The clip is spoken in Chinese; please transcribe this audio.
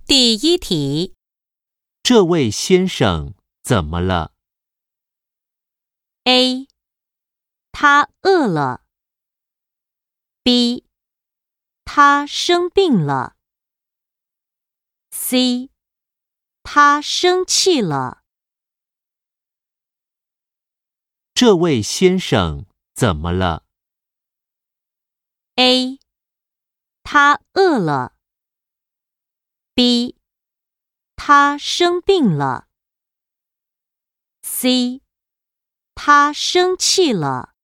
第一题， 这位先生怎么了？ A 他饿了 B 他生病了 C 他生气了这位先生怎么了？ A 他饿了 B 他生病了 C 他生气了